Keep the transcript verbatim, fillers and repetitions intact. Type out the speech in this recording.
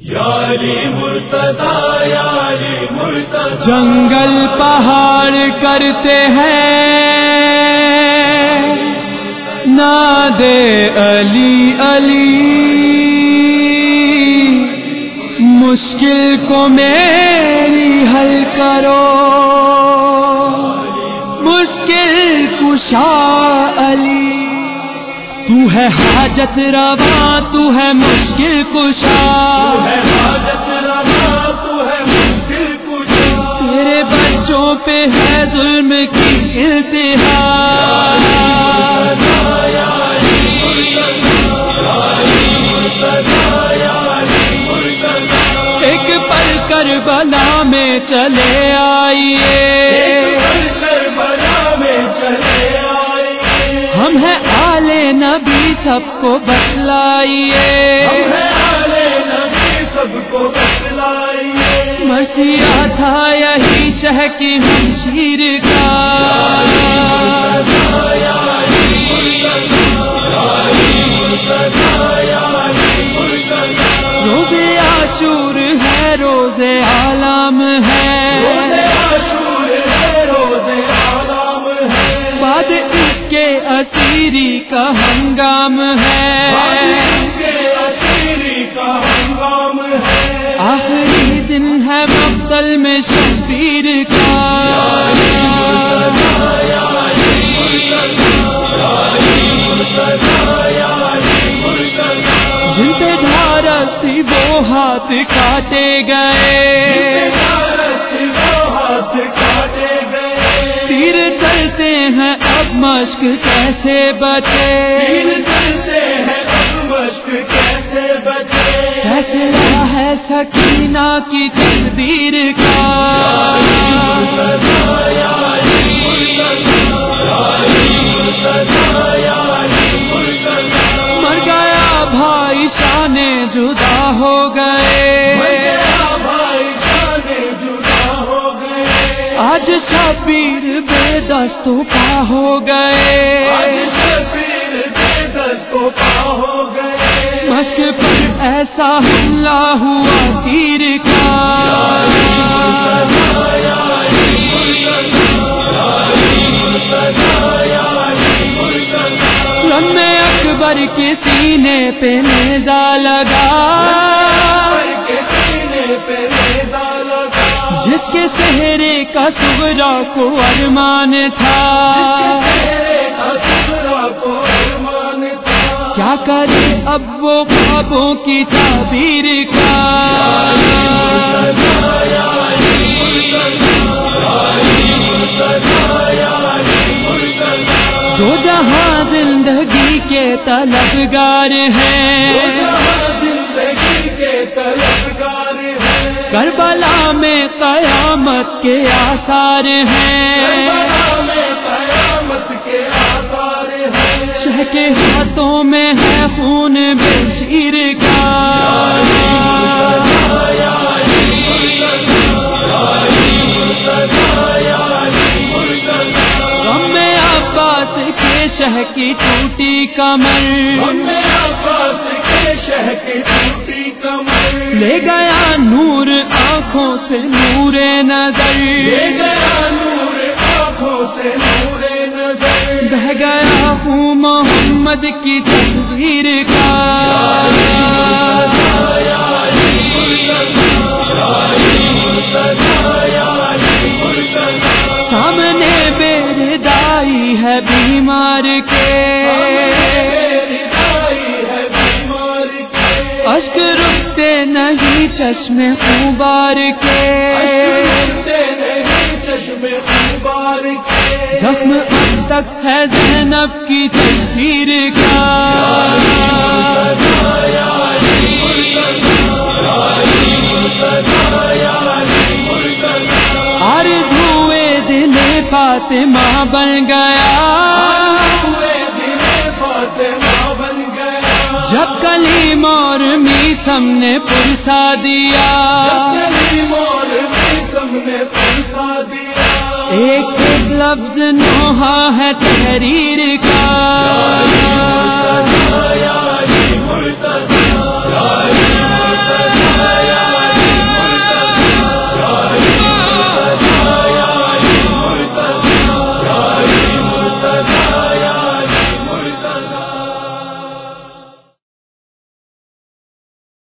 یاری مرتضی یاری مرتضی جنگل پہاڑ کرتے ہیں نادے علی علی، مشکل کو میری حل کرو، مشکل کشا علی، تو ہے حاجت روا، تو ہے مشکل کشا، ہے حاجت روا تو ہے مشکل کشا، تیرے بچوں پہ ہے ظلم کی انتہا، ایک پل کربلا میں چلے آئیے، کربلا میں چلے آئیے، ہم ہیں آل نبی سب کو بتلائیے، ہم ہیں آل نبی سب کو بتلائیے، مسیح تھا یہی شہ کی شمشیر کا، روز عاشور ہے، روز عالم ہے، بعد اس کے اسیری کا ہنگام ہے، آخری دن ہے مقتل میں شبیر کا، جن پہ دھارس تھی وہ ہاتھ کاٹے گئے، تیر چلتے ہیں اب مشق کیسے بچے، فیصلہ ہے سکینہ کی تقدیر کا، مر گیا بھائی شان جدا ہو گئے، آج شبیر بے دست و پا ہو گئے، مشق پر ایسا حملہ ہوا تیر کا، لمبے اکبر کے سینے پہ نیزہ لگا، جس کے سہرے کا صغرا کو ارمان تھا، کیا کرے اب وہ خوابوں کی تعبیر کا، دو جہاں زندگی کے طلبگار ہیں، کربلا میں قیامت کے آثار ہیں، شہ کے ہاتھوں میں ہے خون بشیر کا، غم میں عباس کے شہ کی ٹوٹی کمر، لے گیا نور آنکھوں سے نور نظر، بہ گیا ہوں محمد کی تصویر کا، سامنے بے دائی ہے بیمار کے، اشک رکتے نہیں چشمے غبار کے، زخم اب تک ہے زینب کی تصویر کا، آرزوئے دل فاطمہ بن گیا، جب کلیم اور میثم نے پرسا دیا، ایک ایک لفظ نوحہ ہے تحریر کا،